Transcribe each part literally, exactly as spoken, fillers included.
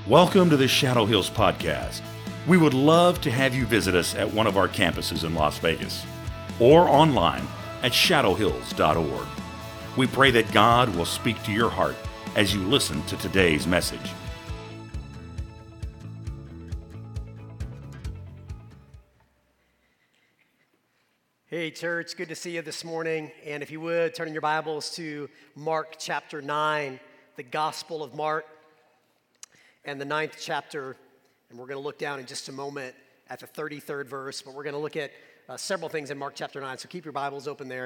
Welcome to the Shadow Hills Podcast. We would love to have you visit us at one of our campuses in Las Vegas or online at shadow hills dot org. We pray that God will speak to your heart as you listen to today's message. Hey church, good to see you this morning. And if you would, turn in your Bibles to Mark chapter nine, the Gospel of Mark, and the ninth chapter. And we're going to look down in just a moment at the thirty-third verse, but we're going to look at uh, several things in Mark chapter nine, so keep your Bibles open there.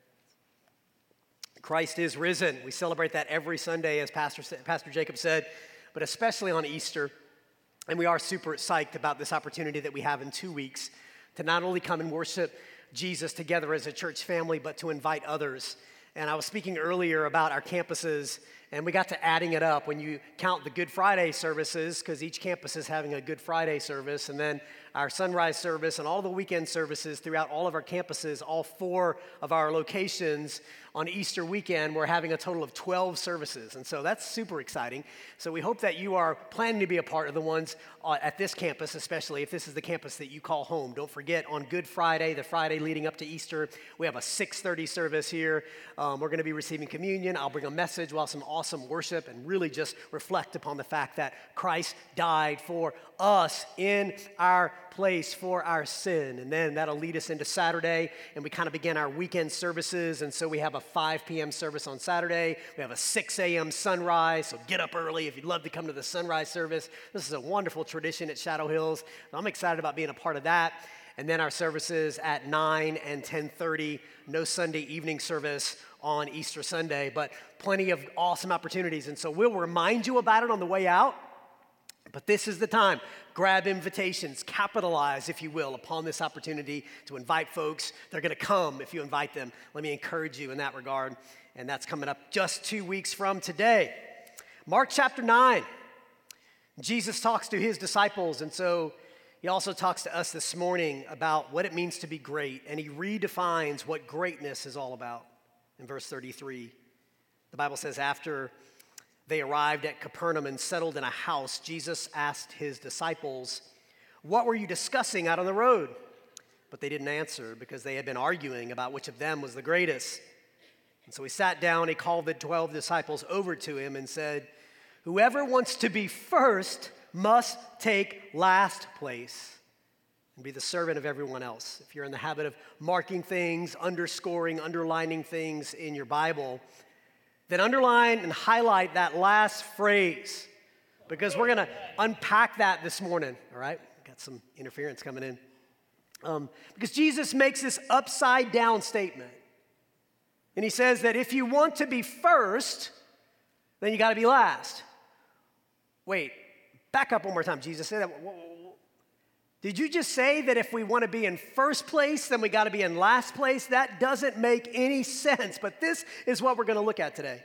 Christ is risen. We celebrate that every Sunday, as Pastor, Pastor Jacob said, but especially on Easter. And we are super psyched about this opportunity that we have in two weeks to not only come and worship Jesus together as a church family, but to invite others. And I was speaking earlier about our campuses, and we got to adding it up. When you count the Good Friday services, because each campus is having a Good Friday service, and then our sunrise service and all the weekend services throughout all of our campuses, all four of our locations on Easter weekend, we're having a total of twelve services. And so that's super exciting. So we hope that you are planning to be a part of the ones uh, at this campus, especially if this is the campus that you call home. Don't forget, on Good Friday, the Friday leading up to Easter, we have a six thirty service here. Um, we're going to be receiving communion. I'll bring a message. We'll have some awesome worship and really just reflect upon the fact that Christ died for us in our place for our sin. And then that'll lead us into Saturday, and we kind of begin our weekend services. And so we have a five p.m. service on Saturday. We have a six a.m. sunrise, so get up early if you'd love to come to the sunrise service. This is a wonderful tradition at Shadow Hills. I'm excited about being a part of that. And then our services at nine and ten thirty, no Sunday evening service on Easter Sunday, but plenty of awesome opportunities. And so we'll remind you about it on the way out. But this is the time. Grab invitations, capitalize, if you will, upon this opportunity to invite folks. They're going to come if you invite them. Let me encourage you in that regard. And that's coming up just two weeks from today. Mark chapter nine. Jesus talks to his disciples, and so he also talks to us this morning about what it means to be great. And he redefines what greatness is all about in verse thirty-three. The Bible says, after they arrived at Capernaum and settled in a house, Jesus asked his disciples, "What were you discussing out on the road?" But they didn't answer because they had been arguing about which of them was the greatest. And so he sat down, he called the twelve disciples over to him and said, "Whoever wants to be first must take last place and be the servant of everyone else." If you're in the habit of marking things, underscoring, underlining things in your Bible, then underline and highlight that last phrase, because we're going to unpack that this morning, all right? Got some interference coming in. Um, because Jesus makes this upside down statement. And he says that if you want to be first, then you got to be last. Wait, back up one more time. Jesus said that. Did you just say that if we want to be in first place, then we got to be in last place? That doesn't make any sense, but this is what we're going to look at today.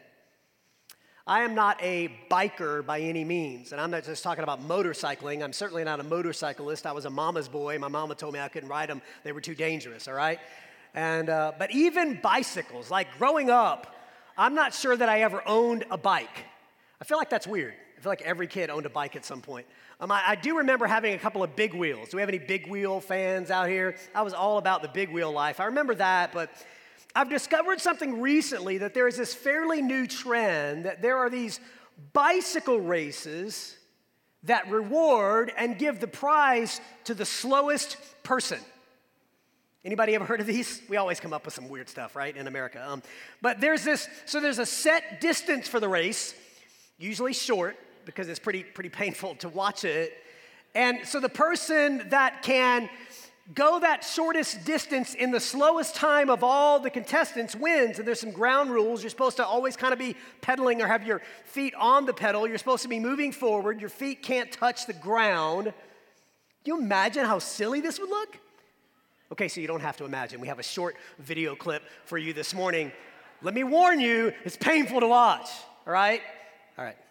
I am not a biker by any means, and I'm not just talking about motorcycling. I'm certainly not a motorcyclist. I was a mama's boy. My mama told me I couldn't ride them. They were too dangerous, all right? And uh, but even bicycles, like growing up, I'm not sure that I ever owned a bike. I feel like that's weird. I feel like every kid owned a bike at some point. Um, I, I do remember having a couple of big wheels. Do we have any big wheel fans out here? I was all about the big wheel life. I remember that, but I've discovered something recently, that there is this fairly new trend that there are these bicycle races that reward and give the prize to the slowest person. Anybody ever heard of these? We always come up with some weird stuff, right, in America. Um, but there's this, so there's a set distance for the race, usually short, because it's pretty pretty painful to watch it. And so the person that can go that shortest distance in the slowest time of all the contestants wins. And there's some ground rules. You're supposed to always kind of be pedaling or have your feet on the pedal. You're supposed to be moving forward. Your feet can't touch the ground. Can you imagine how silly this would look? Okay, so you don't have to imagine. We have a short video clip for you this morning. Let me warn you, it's painful to watch, all right? All right.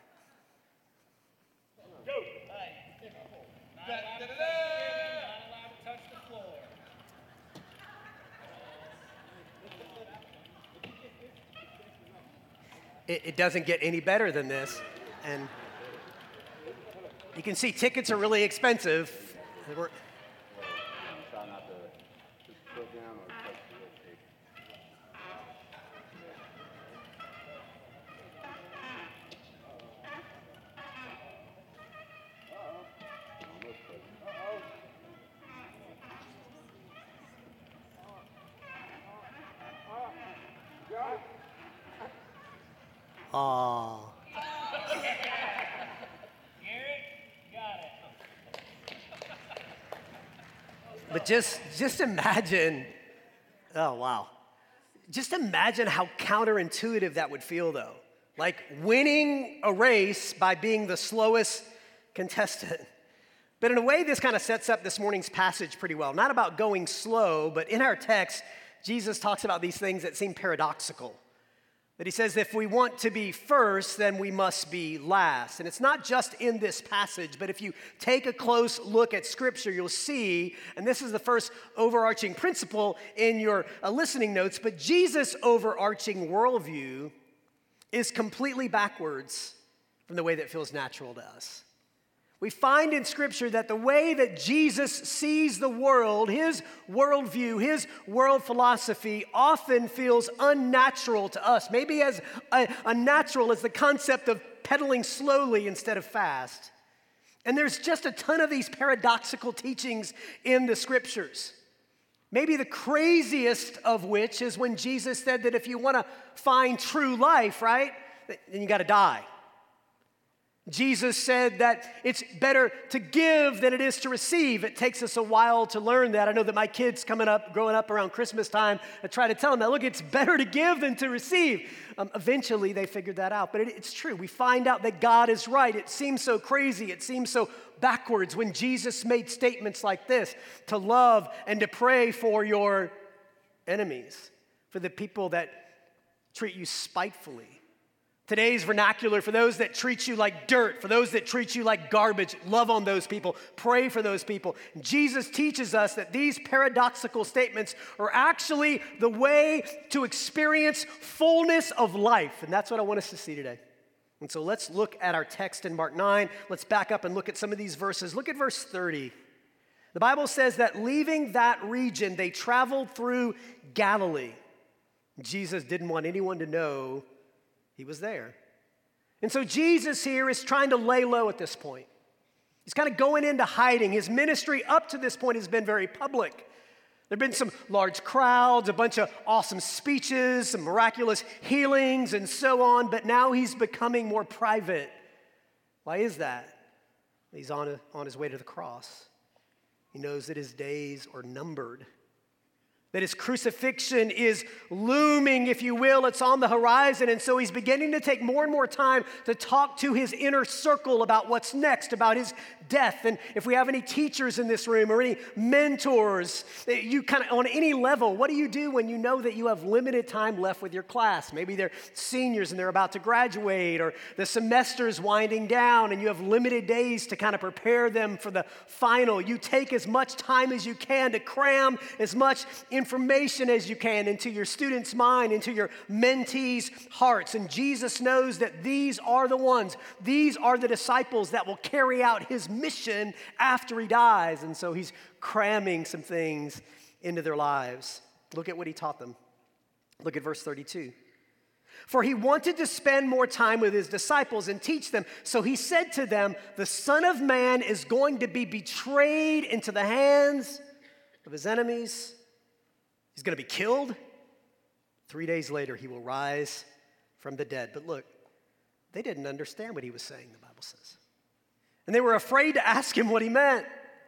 Go. Not allowed to touch the floor. It, it doesn't get any better than this. And You can see tickets are really expensive. We're- Try not to just put down or touch the red tape. Almost put it. Aw. But just, just imagine, oh wow. Just imagine how counterintuitive that would feel though. Like winning a race by being the slowest contestant. But in a way, this kind of sets up this morning's passage pretty well. Not about going slow, but in our text, Jesus talks about these things that seem paradoxical. That he says if we want to be first, then we must be last. And it's not just in this passage, but if you take a close look at Scripture, you'll see, and this is the first overarching principle in your uh, listening notes, but Jesus' overarching worldview is completely backwards from the way that feels natural to us. We find in Scripture that the way that Jesus sees the world, his worldview, his world philosophy, often feels unnatural to us. Maybe as uh, unnatural as the concept of pedaling slowly instead of fast. And there's just a ton of these paradoxical teachings in the Scriptures. Maybe the craziest of which is when Jesus said that if you want to find true life, right, then you got to die. Jesus said that it's better to give than it is to receive. It takes us a while to learn that. I know that my kids coming up, growing up around Christmas time, I try to tell them that, look, it's better to give than to receive. Um, eventually, they figured that out, but it, it's true. We find out that God is right. It seems so crazy. It seems so backwards when Jesus made statements like this, to love and to pray for your enemies, for the people that treat you spitefully. Today's vernacular, for those that treat you like dirt, for those that treat you like garbage, love on those people, pray for those people. Jesus teaches us that these paradoxical statements are actually the way to experience fullness of life. And that's what I want us to see today. And so let's look at our text in Mark nine. Let's back up and look at some of these verses. Look at verse thirty. The Bible says that leaving that region, they traveled through Galilee. Jesus didn't want anyone to know he was there. And so Jesus here is trying to lay low at this point. He's kind of going into hiding. His ministry up to this point has been very public. There have been some large crowds, a bunch of awesome speeches, some miraculous healings, and so on, but now he's becoming more private. Why is that? He's on, a, on his way to the cross. He knows that his days are numbered. That his crucifixion is looming, if you will. It's on the horizon. And so he's beginning to take more and more time to talk to his inner circle about what's next, about his death. And if we have any teachers in this room or any mentors, you kind of on any level, what do you do when you know that you have limited time left with your class? Maybe they're seniors and they're about to graduate, or the semester's winding down and you have limited days to kind of prepare them for the final. You take as much time as you can to cram as much information as you can into your students' mind, into your mentees' hearts. And Jesus knows that these are the ones, these are the disciples that will carry out his mission after he dies. And so he's cramming some things into their lives. Look at what he taught them. Look at verse thirty-two. For he wanted to spend more time with his disciples and teach them. So he said to them, the Son of Man is going to be betrayed into the hands of his enemies. He's going to be killed. Three days later, he will rise from the dead. But look, they didn't understand what he was saying, the Bible says. And they were afraid to ask him what he meant.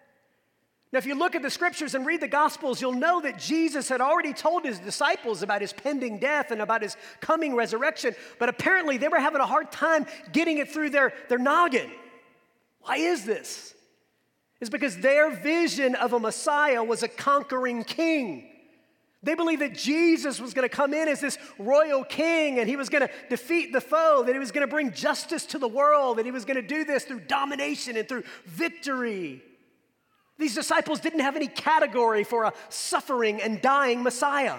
Now, if you look at the scriptures and read the Gospels, you'll know that Jesus had already told his disciples about his pending death and about his coming resurrection. But apparently, they were having a hard time getting it through their, their noggin. Why is this? It's because their vision of a Messiah was a conquering king. They believed that Jesus was going to come in as this royal king and he was going to defeat the foe, that he was going to bring justice to the world, that he was going to do this through domination and through victory. These disciples didn't have any category for a suffering and dying Messiah.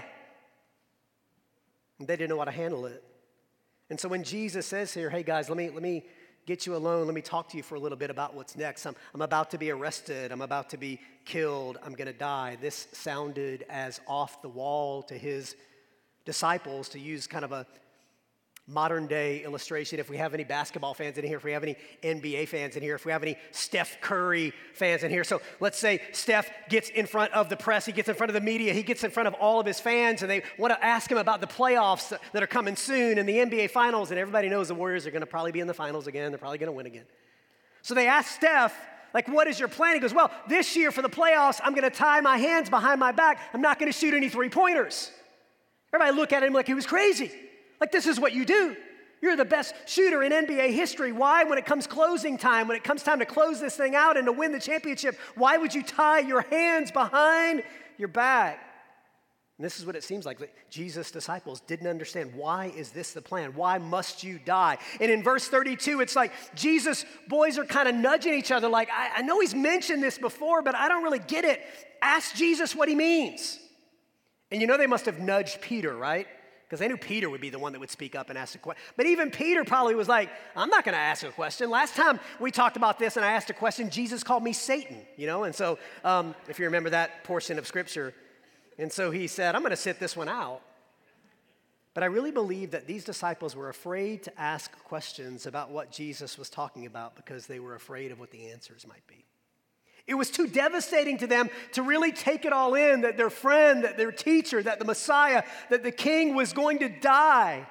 And they didn't know how to handle it. And so when Jesus says here, hey guys, let me, let me get you alone, let me talk to you for a little bit about what's next. I'm, I'm about to be arrested. I'm about to be killed. I'm going to die. This sounded as off the wall to his disciples, to use kind of a modern day illustration. If we have any basketball fans in here, if we have any N B A fans in here, if we have any Steph Curry fans in here. So let's say Steph gets in front of the press, he gets in front of the media, he gets in front of all of his fans, and they want to ask him about the playoffs that are coming soon and the N B A finals, and everybody knows the Warriors are going to probably be in the finals again. They're probably going to win again. So they ask Steph, like, what is your plan? He goes, well, this year for the playoffs, I'm going to tie my hands behind my back. I'm not going to shoot any three-pointers. Everybody look at him like he was crazy. Like, this is what you do. You're the best shooter in N B A history. Why, when it comes closing time, when it comes time to close this thing out and to win the championship, why would you tie your hands behind your back? And this is what it seems like. Jesus' disciples didn't understand. Why is this the plan? Why must you die? And in verse thirty-two, it's like Jesus' boys are kind of nudging each other like, I, I know he's mentioned this before, but I don't really get it. Ask Jesus what he means. And you know they must have nudged Peter, right? Because they knew Peter would be the one that would speak up and ask a question. But even Peter probably was like, I'm not going to ask a question. Last time we talked about this and I asked a question, Jesus called me Satan, you know? And so um, if you remember that portion of Scripture. And so he said, I'm going to sit this one out. But I really believe that these disciples were afraid to ask questions about what Jesus was talking about because they were afraid of what the answers might be. It was too devastating to them to really take it all in, that their friend, that their teacher, that the Messiah, that the King was going to die.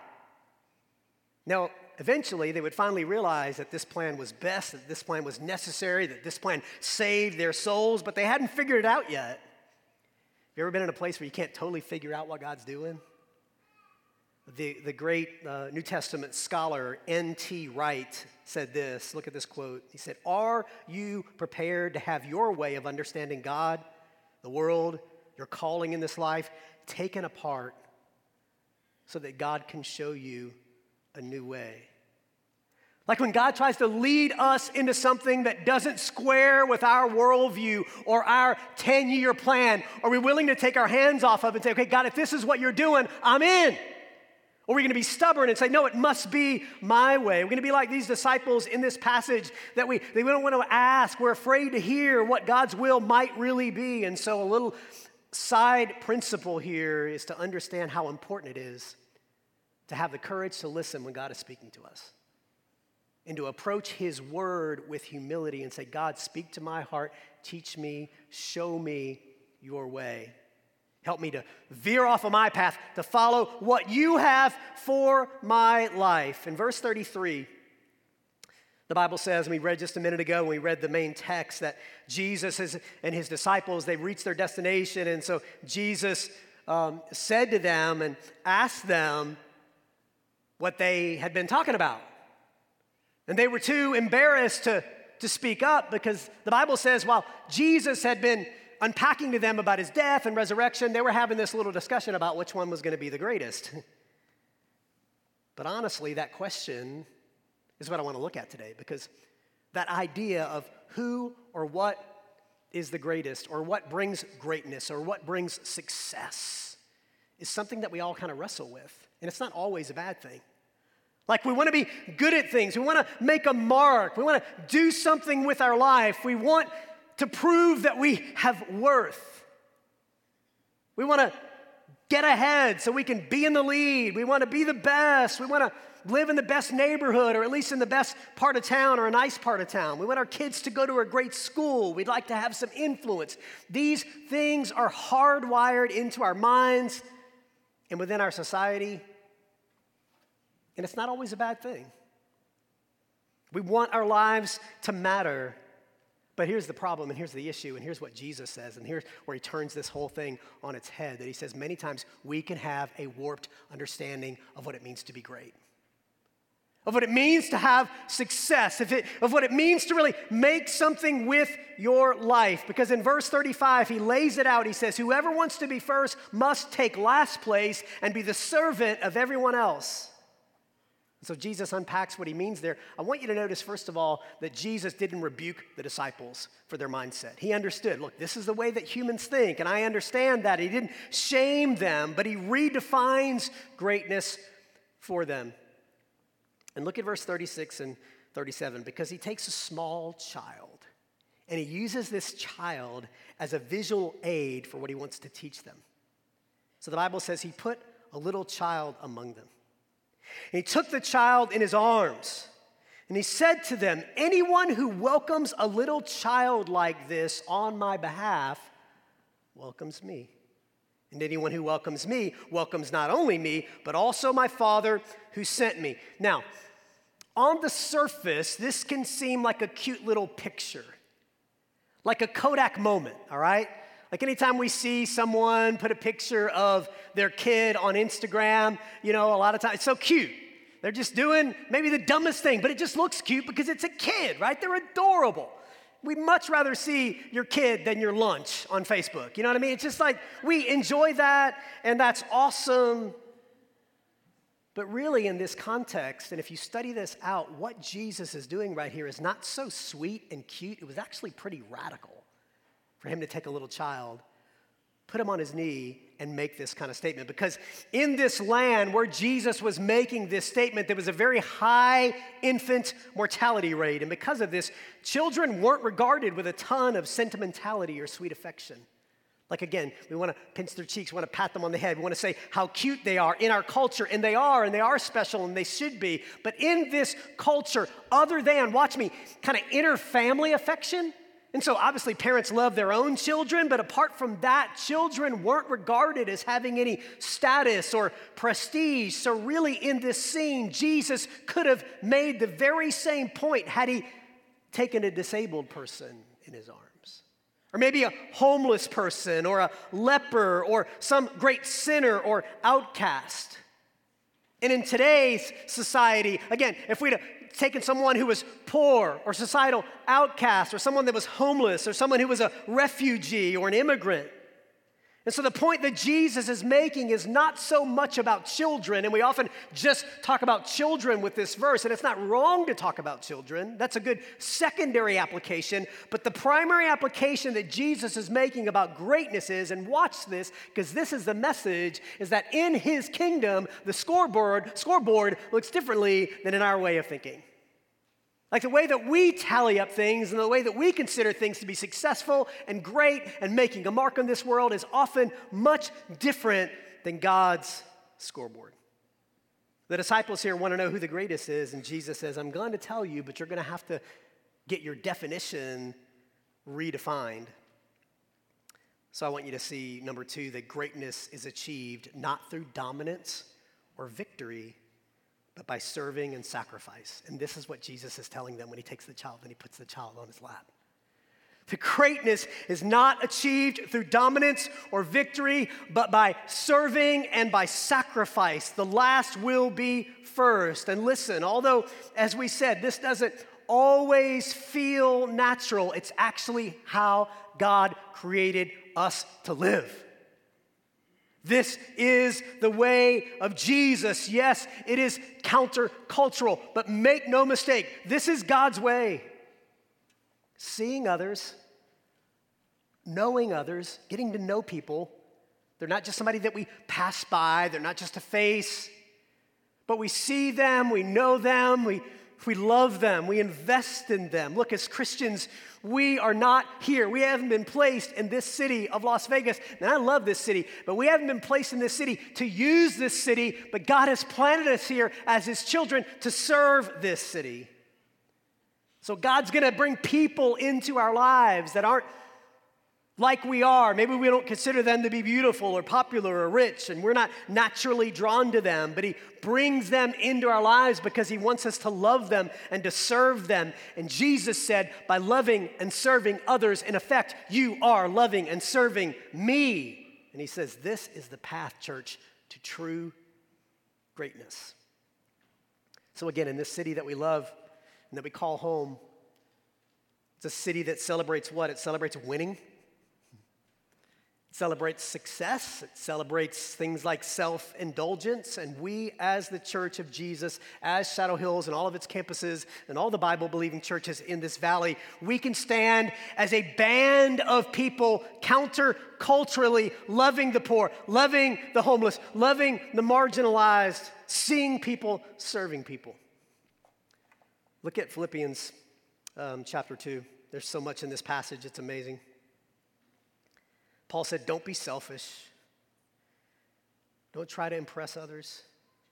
Now, eventually, they would finally realize that this plan was best, that this plan was necessary, that this plan saved their souls, but they hadn't figured it out yet. Have you ever been in a place where you can't totally figure out what God's doing? The, the great uh, New Testament scholar N T Wright said this. Look at this quote. He said, are you prepared to have your way of understanding God, the world, your calling in this life, taken apart so that God can show you a new way? Like when God tries to lead us into something that doesn't square with our worldview or our ten-year plan, are we willing to take our hands off of it and say, okay, God, if this is what you're doing, I'm in? Or are we going to be stubborn and say, no, it must be my way? We're going to be like these disciples in this passage that we, they don't want to ask. We're afraid to hear what God's will might really be. And so a little side principle here is to understand how important it is to have the courage to listen when God is speaking to us and to approach his word with humility and say, God, speak to my heart, teach me, show me your way. Help me to veer off of my path, to follow what you have for my life. In verse thirty-three, the Bible says, and we read just a minute ago when we read the main text, that Jesus has, and his disciples, they've reached their destination. And so Jesus um, said to them and asked them what they had been talking about. And they were too embarrassed to, to speak up because the Bible says while Jesus had been unpacking to them about his death and resurrection, they were having this little discussion about which one was going to be the greatest. But honestly, that question is what I want to look at today, because that idea of who or what is the greatest, or what brings greatness, or what brings success is something that we all kind of wrestle with. And it's not always a bad thing. Like we want to be good at things. We want to make a mark. We want to do something with our life. We want to prove that we have worth. We want to get ahead so we can be in the lead. We want to be the best. We want to live in the best neighborhood, or at least in the best part of town, or a nice part of town. We want our kids to go to a great school. We'd like to have some influence. These things are hardwired into our minds and within our society, and it's not always a bad thing. We want our lives to matter. But here's the problem, and here's the issue, and here's what Jesus says, and here's where he turns this whole thing on its head, that he says many times we can have a warped understanding of what it means to be great, of what it means to have success, if it, of what it means to really make something with your life. Because in verse thirty-five, he lays it out. He says, whoever wants to be first must take last place and be the servant of everyone else. So Jesus unpacks what he means there. I want you to notice, first of all, that Jesus didn't rebuke the disciples for their mindset. He understood, look, this is the way that humans think, and I understand that. He didn't shame them, but he redefines greatness for them. And look at verse thirty-six and thirty-seven, because he takes a small child and he uses this child as a visual aid for what he wants to teach them. So the Bible says he put a little child among them. And he took the child in his arms and he said to them, anyone who welcomes a little child like this on my behalf welcomes me. And anyone who welcomes me welcomes not only me, but also my Father who sent me. Now, on the surface, this can seem like a cute little picture, like a Kodak moment, all right? Like anytime we see someone put a picture of their kid on Instagram, you know, a lot of times, it's so cute. They're just doing maybe the dumbest thing, but it just looks cute because it's a kid, right? They're adorable. We'd much rather see your kid than your lunch on Facebook. You know what I mean? It's just like we enjoy that, and that's awesome. But really, in this context, and if you study this out, what Jesus is doing right here is not so sweet and cute. It was actually pretty radical for him to take a little child, put him on his knee, and make this kind of statement. Because in this land where Jesus was making this statement, there was a very high infant mortality rate. And because of this, children weren't regarded with a ton of sentimentality or sweet affection. Like again, we want to pinch their cheeks, we want to pat them on the head, we want to say how cute they are in our culture, and they are, and they are special, and they should be. But in this culture, other than, watch me, kind of inner family affection, and so obviously parents love their own children, but apart from that, children weren't regarded as having any status or prestige. So really in this scene, Jesus could have made the very same point had he taken a disabled person in his arms. Or maybe a homeless person or a leper or some great sinner or outcast. And in today's society, again, if we'd have taken someone who was poor or societal outcast or someone that was homeless or someone who was a refugee or an immigrant. And so the point that Jesus is making is not so much about children, and we often just talk about children with this verse, and it's not wrong to talk about children. That's a good secondary application, but the primary application that Jesus is making about greatness is, and watch this, because this is the message, is that in his kingdom, the scoreboard, scoreboard looks differently than in our way of thinking. Like the way that we tally up things and the way that we consider things to be successful and great and making a mark on this world is often much different than God's scoreboard. The disciples here want to know who the greatest is, and Jesus says, I'm going to tell you, but you're going to have to get your definition redefined. So I want you to see, number two, that greatness is achieved not through dominance or victory, but by serving and sacrifice. And this is what Jesus is telling them when he takes the child and he puts the child on his lap. The greatness is not achieved through dominance or victory, but by serving and by sacrifice. The last will be first. And listen, although, as we said, this doesn't always feel natural, it's actually how God created us to live. This is the way of Jesus. Yes, it is countercultural, but make no mistake, this is God's way. Seeing others, knowing others, getting to know people. They're not just somebody that we pass by, they're not just a face, but we see them, we know them, we, we love them, we invest in them. Look, as Christians, we are not here. We haven't been placed in this city of Las Vegas. And I love this city, but we haven't been placed in this city to use this city, but God has planted us here as his children to serve this city. So God's going to bring people into our lives that aren't like we are. Maybe we don't consider them to be beautiful or popular or rich, and we're not naturally drawn to them, but he brings them into our lives because he wants us to love them and to serve them. And Jesus said, by loving and serving others, in effect, you are loving and serving me. And he says, this is the path, church, to true greatness. So again, in this city that we love and that we call home, it's a city that celebrates what? It celebrates winning. It celebrates success. It celebrates things like self-indulgence. And we, as the Church of Jesus, as Shadow Hills and all of its campuses and all the Bible-believing churches in this valley, we can stand as a band of people counter-culturally loving the poor, loving the homeless, loving the marginalized, seeing people, serving people. Look at Philippians um, chapter two. There's so much in this passage, it's amazing. Paul said, don't be selfish. Don't try to impress others.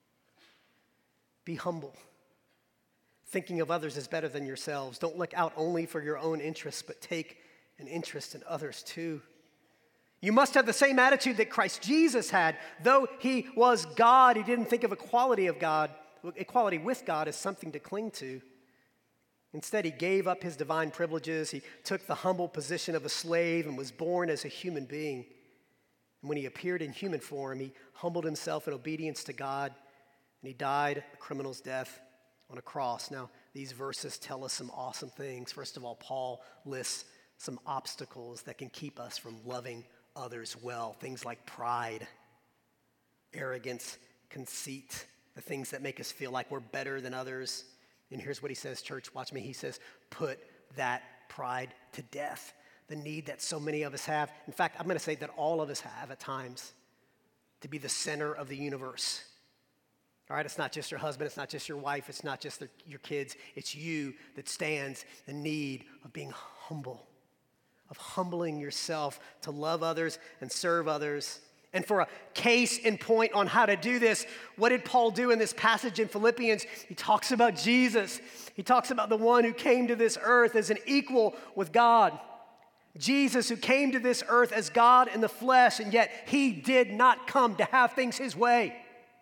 Be humble. Thinking of others is better than yourselves. Don't look out only for your own interests, but take an interest in others too. You must have the same attitude that Christ Jesus had. Though he was God, he didn't think of equality of God, equality with God as something to cling to. Instead, he gave up his divine privileges. He took the humble position of a slave and was born as a human being. And when he appeared in human form, he humbled himself in obedience to God, and he died a criminal's death on a cross. Now, these verses tell us some awesome things. First of all, Paul lists some obstacles that can keep us from loving others well. Things like pride, arrogance, conceit, the things that make us feel like we're better than others. And here's what he says, church, watch me. He says, put that pride to death. The need that so many of us have. In fact, I'm going to say that all of us have at times to be the center of the universe. All right, it's not just your husband, it's not just your wife, it's not just the, your kids. It's you that stands in need of being humble, of humbling yourself to love others and serve others. And for a case in point on how to do this, what did Paul do in this passage in Philippians? He talks about Jesus. He talks about the one who came to this earth as an equal with God. Jesus, who came to this earth as God in the flesh, and yet he did not come to have things his way.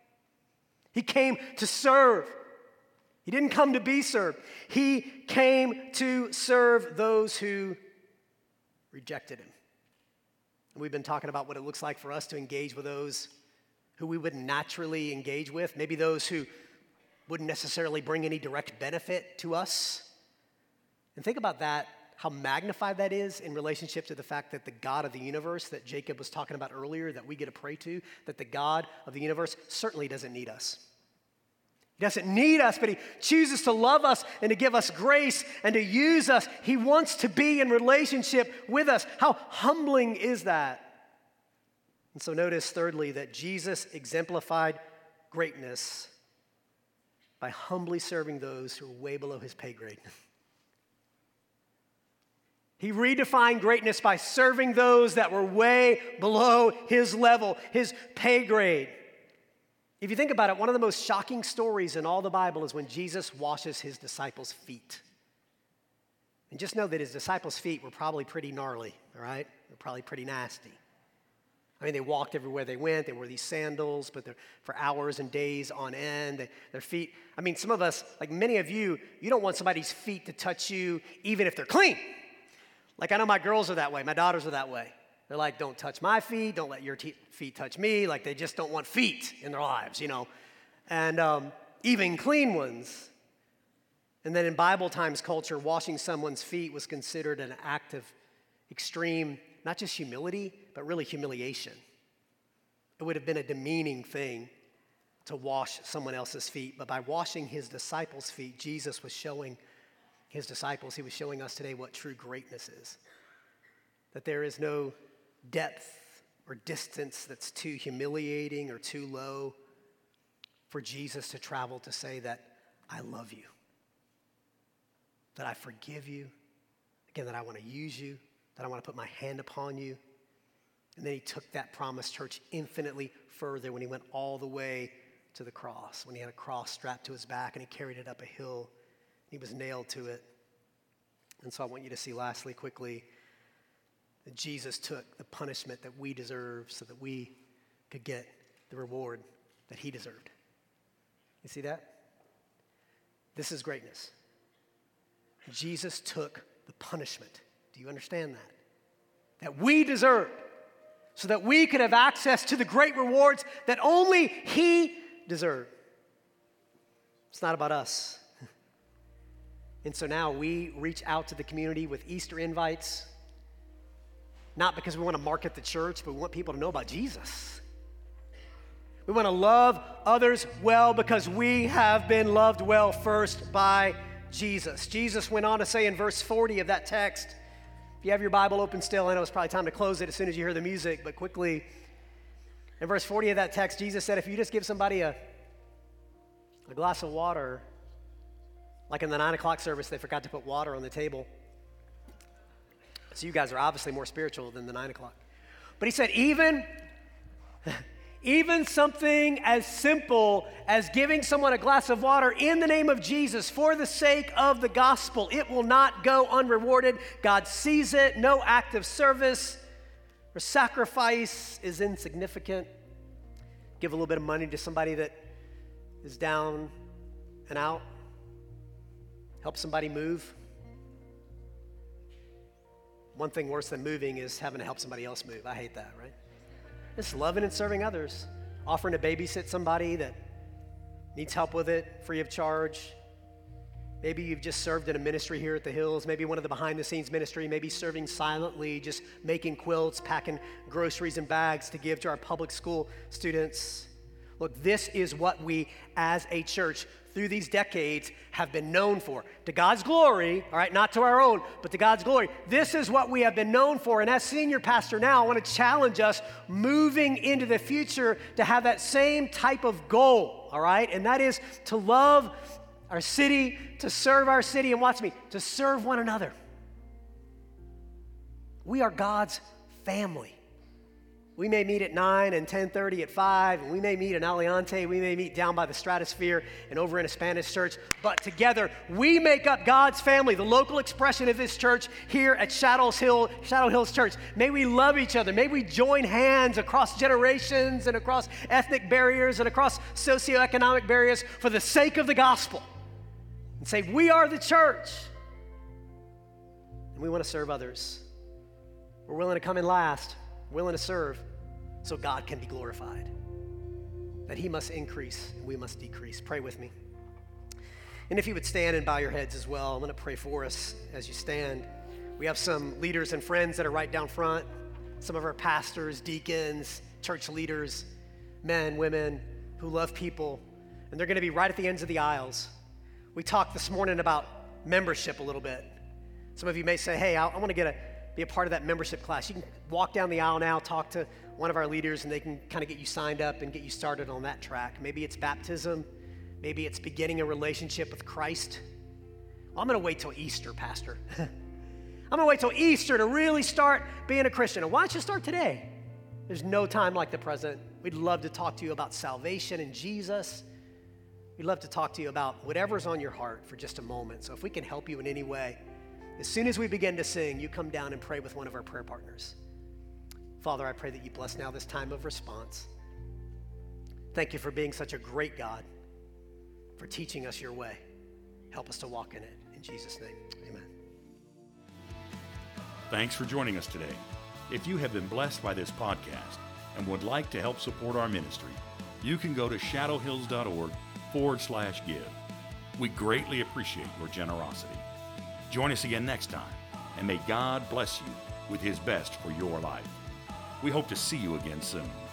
He came to serve. He didn't come to be served. He came to serve those who rejected him. We've been talking about what it looks like for us to engage with those who we wouldn't naturally engage with, maybe those who wouldn't necessarily bring any direct benefit to us. And think about that, how magnified that is in relationship to the fact that the God of the universe that Jacob was talking about earlier, that we get to pray to, that the God of the universe certainly doesn't need us. He doesn't need us, but he chooses to love us and to give us grace and to use us. He wants to be in relationship with us. How humbling is that? And so notice, thirdly, that Jesus exemplified greatness by humbly serving those who are way below his pay grade. He redefined greatness by serving those that were way below his level, his pay grade. If you think about it, one of the most shocking stories in all the Bible is when Jesus washes his disciples' feet. And just know that his disciples' feet were probably pretty gnarly, all right? They're probably pretty nasty. I mean, they walked everywhere they went. They wore these sandals, but they're for hours and days on end. They, their feet, I mean, some of us, like many of you, you don't want somebody's feet to touch you even if they're clean. Like I know my girls are that way. My daughters are that way. They're like, don't touch my feet. Don't let your te- feet touch me. Like they just don't want feet in their lives, you know. And um, even clean ones. And then in Bible times culture, washing someone's feet was considered an act of extreme, not just humility, but really humiliation. It would have been a demeaning thing to wash someone else's feet. But by washing his disciples' feet, Jesus was showing his disciples, he was showing us today what true greatness is. That there is no depth or distance that's too humiliating or too low for Jesus to travel to say that I love you, that I forgive you, again, that I want to use you, that I want to put my hand upon you. And then he took that promise, church, infinitely further when he went all the way to the cross, when he had a cross strapped to his back and he carried it up a hill. He was nailed to it. And so I want you to see lastly, quickly, that Jesus took the punishment that we deserve so that we could get the reward that he deserved. You see that? This is greatness. Jesus took the punishment. Do you understand that? That we deserved so that we could have access to the great rewards that only he deserved. It's not about us. And so now we reach out to the community with Easter invites, not because we want to market the church, but we want people to know about Jesus. We want to love others well because we have been loved well first by Jesus. Jesus went on to say in verse forty of that text, if you have your Bible open still, I know it's probably time to close it as soon as you hear the music, but quickly, in verse forty of that text, Jesus said, if you just give somebody a, a glass of water, Like in the nine o'clock service, they forgot to put water on the table. So you guys are obviously more spiritual than the nine o'clock. But he said, even, even something as simple as giving someone a glass of water in the name of Jesus for the sake of the gospel, it will not go unrewarded. God sees it. No act of service or sacrifice is insignificant. Give a little bit of money to somebody that is down and out. Help somebody move. One thing worse than moving is having to help somebody else move. I hate that, right? Just loving and serving others. Offering to babysit somebody that needs help with it, free of charge. Maybe you've just served in a ministry here at the Hills, maybe one of the behind-the-scenes ministry, maybe serving silently, just making quilts, packing groceries and bags to give to our public school students. Look, this is what we as a church through these decades have been known for. To God's glory, all right, not to our own, but to God's glory. This is what we have been known for. And as senior pastor now, I want to challenge us moving into the future to have that same type of goal, all right? And that is to love our city, to serve our city, and watch me, to serve one another. We are God's family. We may meet at nine and ten thirty at five, and we may meet in Aliante, we may meet down by the Stratosphere and over in a Spanish church, but together we make up God's family, the local expression of this church here at Shadows Hill, Shadow Hills Church. May we love each other. May we join hands across generations and across ethnic barriers and across socioeconomic barriers for the sake of the gospel and say, we are the church, and we want to serve others. We're willing to come in last, willing to serve, so God can be glorified. That he must increase and we must decrease. Pray with me. And if you would stand and bow your heads as well, I'm going to pray for us as you stand. We have some leaders and friends that are right down front, some of our pastors, deacons, church leaders, men, women who love people, and they're going to be right at the ends of the aisles. We talked this morning about membership a little bit. Some of you may say, hey, I, I want to get a be a part of that membership class. You can walk down the aisle now, talk to one of our leaders, and they can kind of get you signed up and get you started on that track. Maybe it's baptism. Maybe it's beginning a relationship with Christ. Well, I'm going to wait till Easter, Pastor. I'm going to wait till Easter to really start being a Christian. And why don't you start today? There's no time like the present. We'd love to talk to you about salvation and Jesus. We'd love to talk to you about whatever's on your heart for just a moment. So if we can help you in any way, as soon as we begin to sing, you come down and pray with one of our prayer partners. Father, I pray that you bless now this time of response. Thank you for being such a great God, for teaching us your way. Help us to walk in it. In Jesus' name, amen. Thanks for joining us today. If you have been blessed by this podcast and would like to help support our ministry, you can go to shadowhills.org forward slash give. We greatly appreciate your generosity. Join us again next time, and may God bless you with his best for your life. We hope to see you again soon.